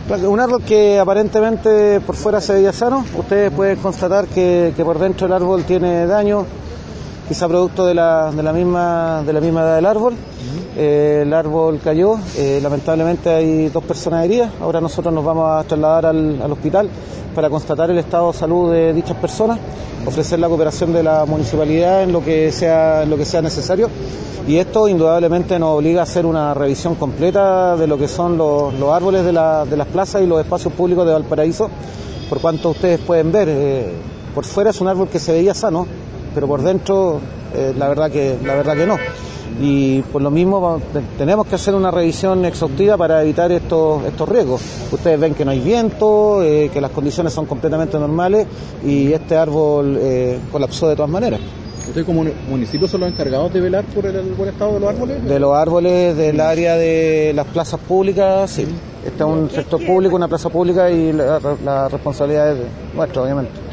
Un árbol que aparentemente por fuera se veía sano. Ustedes pueden constatar que por dentro el árbol tiene daño, quizá producto de la misma edad del árbol. El árbol cayó, lamentablemente hay 2 personas heridas. Ahora nosotros nos vamos a trasladar al hospital para constatar el estado de salud de dichas personas, ofrecer la cooperación de la municipalidad en lo que sea necesario, y esto indudablemente nos obliga a hacer una revisión completa de lo que son los árboles de las plazas y los espacios públicos de Valparaíso. Por cuanto ustedes pueden ver, por fuera es un árbol que se veía sano, pero por dentro la verdad que no. Y por lo mismo tenemos que hacer una revisión exhaustiva para evitar estos riesgos. Ustedes ven que no hay viento, que las condiciones son completamente normales, y este árbol colapsó de todas maneras. ¿Ustedes como municipio son los encargados de velar por el buen estado de los árboles? De los árboles del área de las plazas públicas, sí. Este es un sector público, una plaza pública, y la responsabilidad es nuestra, obviamente.